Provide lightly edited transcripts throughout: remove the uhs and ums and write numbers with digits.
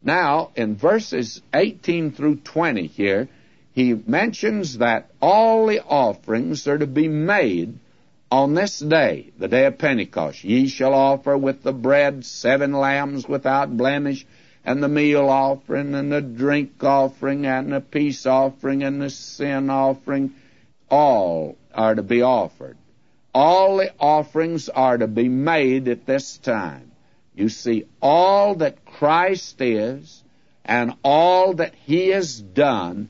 Now, in verses 18 through 20 here, he mentions that all the offerings are to be made on this day, the day of Pentecost. Ye shall offer with the bread 7 lambs without blemish, and the meal offering, and the drink offering, and the peace offering, and the sin offering. All are to be offered. All the offerings are to be made at this time. You see, all that Christ is and all that He has done,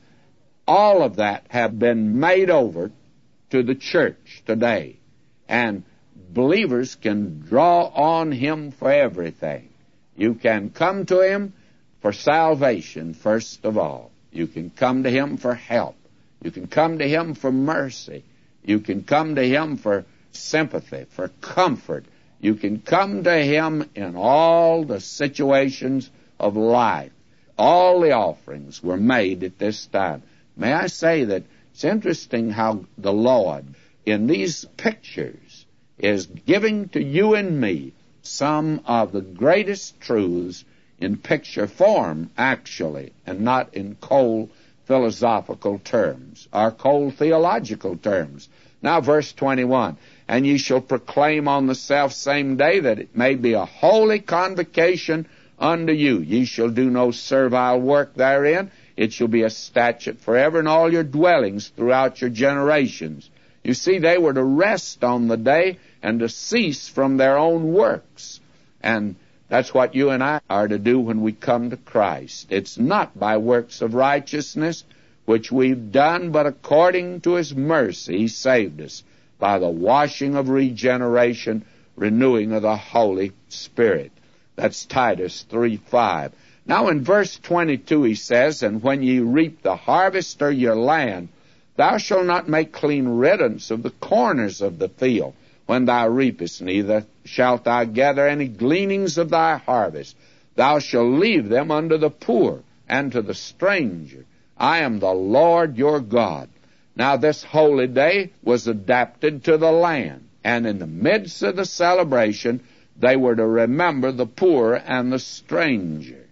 all of that have been made over to the church today. And believers can draw on Him for everything. You can come to Him for salvation, first of all. You can come to Him for help. You can come to Him for mercy. You can come to Him for sympathy, for comfort. You can come to Him in all the situations of life. All the offerings were made at this time. May I say that it's interesting how the Lord, in these pictures, is giving to you and me some of the greatest truths in picture form, actually, and not in cold philosophical terms, or cold theological terms. Now, verse 21, and ye shall proclaim on the selfsame day that it may be a holy convocation unto you. Ye shall do no servile work therein. It shall be a statute forever in all your dwellings throughout your generations. You see, they were to rest on the day and to cease from their own works. And that's what you and I are to do when we come to Christ. It's not by works of righteousness which we've done, but according to His mercy He saved us by the washing of regeneration, renewing of the Holy Spirit. That's Titus 3:5. Now in verse 22 he says, and when ye reap the harvest of your land, thou shalt not make clean riddance of the corners of the field when thou reapest, neither shalt thou gather any gleanings of thy harvest. Thou shalt leave them unto the poor and to the stranger. I am the Lord your God. Now this holy day was adapted to the land, and in the midst of the celebration they were to remember the poor and the stranger.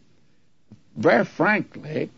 Very frankly,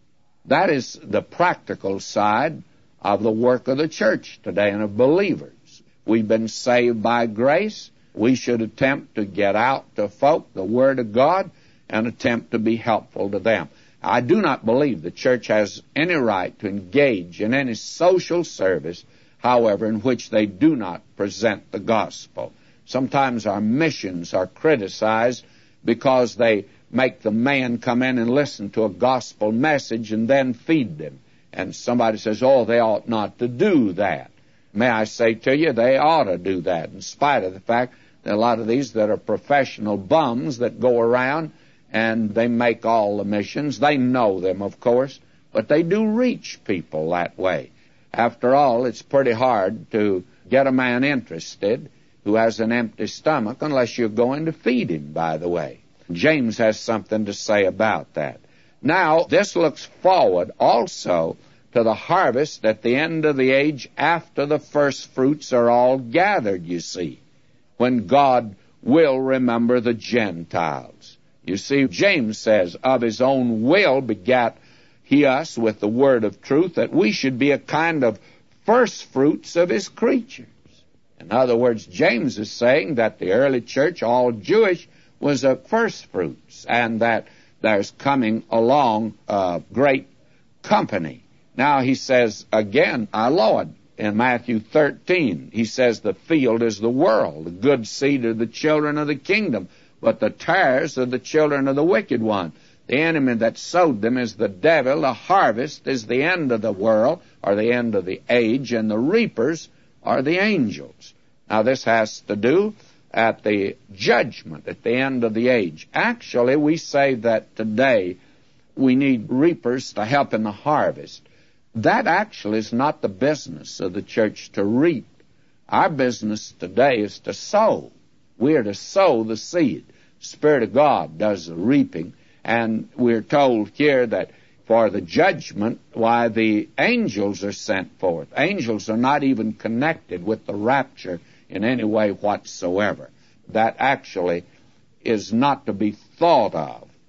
that is the practical side of the work of the church today and of believers. We've been saved by grace. We should attempt to get out to folk the Word of God and attempt to be helpful to them. I do not believe the church has any right to engage in any social service, however, in which they do not present the gospel. Sometimes our missions are criticized because they make the man come in and listen to a gospel message and then feed them. And somebody says, oh, they ought not to do that. May I say to you, they ought to do that, in spite of the fact that a lot of these that are professional bums that go around and they make all the missions. They know them, of course, but they do reach people that way. After all, it's pretty hard to get a man interested who has an empty stomach unless you're going to feed him, by the way. James has something to say about that. Now, this looks forward also to the harvest at the end of the age after the first fruits are all gathered, you see, when God will remember the Gentiles. You see, James says, of His own will begat He us with the word of truth, that we should be a kind of first fruits of His creatures. In other words, James is saying that the early church, all Jewish, was a first fruits, and that there's coming along a great company. Now he says again, our Lord, in Matthew 13, he says the field is the world, the good seed are the children of the kingdom, but the tares are the children of the wicked one. The enemy that sowed them is the devil. The harvest is the end of the world, or the end of the age, and the reapers are the angels. Now this has to do at the judgment, at the end of the age. Actually, we say that today we need reapers to help in the harvest. That actually is not the business of the church to reap. Our business today is to sow. We are to sow the seed. The Spirit of God does the reaping. And we're told here that for the judgment, why the angels are sent forth. Angels are not even connected with the rapture in any way whatsoever. That actually is not to be thought of.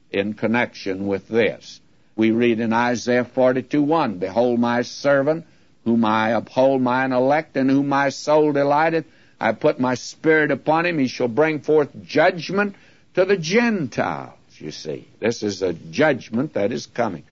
in connection with this. We read in Isaiah 42:1, Behold my servant, whom I uphold, mine elect, in whom my soul delighteth. I put my spirit upon him. He shall bring forth judgment to the Gentiles, you see. This is a judgment that is coming.